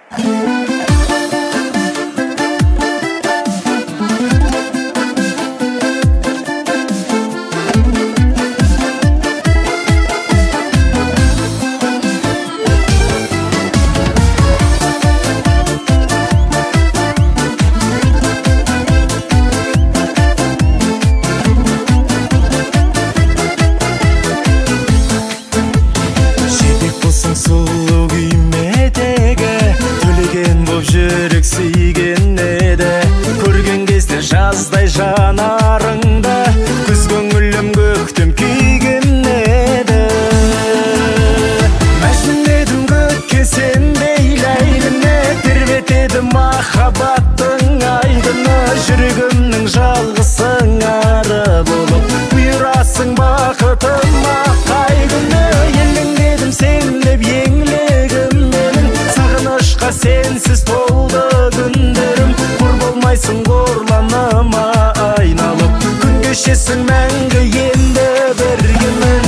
Сұлу күймедегі төлеген боп жүрек сүйген еді. Көрген кезде жаздай жанарыңда күз көңілім көктем күйген еді. Мәжнүн едім көкке сендей ләйліне, тербетеді махаббаттың айдыны. Жүрегімнің жалғызсың ары болып, бұйырасың бақытыма қай күні. Елеңдедім сен деп еңлегім менің, сағынышқа сенсіз толды күндерім. Құр болмайсың қорланыма айналып, күн кешесің мәңгі енді біргемін.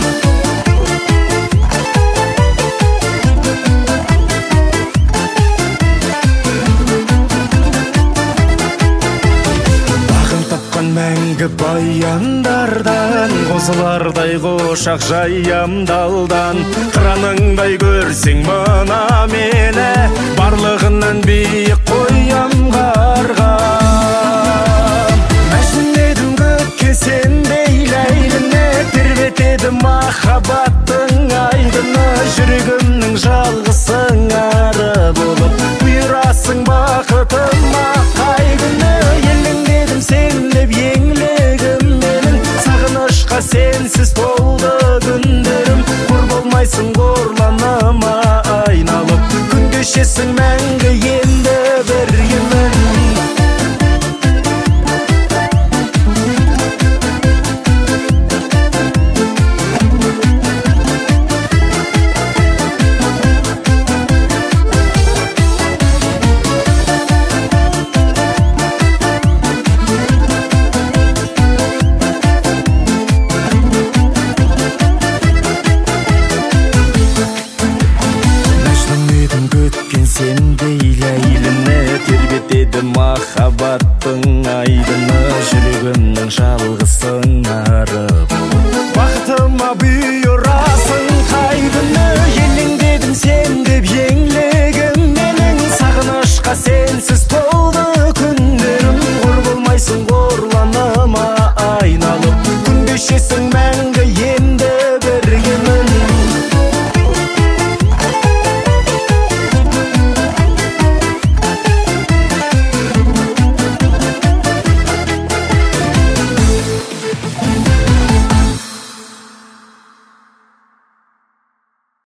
Мәңгі баяндардан, қозылардай қошақ жаямдалдан. Қыраныңдай көрсең мына мені, барлығынан биік қоям қарғам. Мәжнүн едім көкке сендей ләйліне, тербетеді махаббаттың айдыны. Жүрегімнің жалғызсың ары болып, бұйырасың бақытыма қай күні. Елеңдедім сен деп еңлегім менің, сағынышқа сенсіз толды күндерім. Құр болмайсың қорланыма айналып, күн кешесің мәңгі енді біргемін. Сендей ләйліне, тербетеді махаббаттың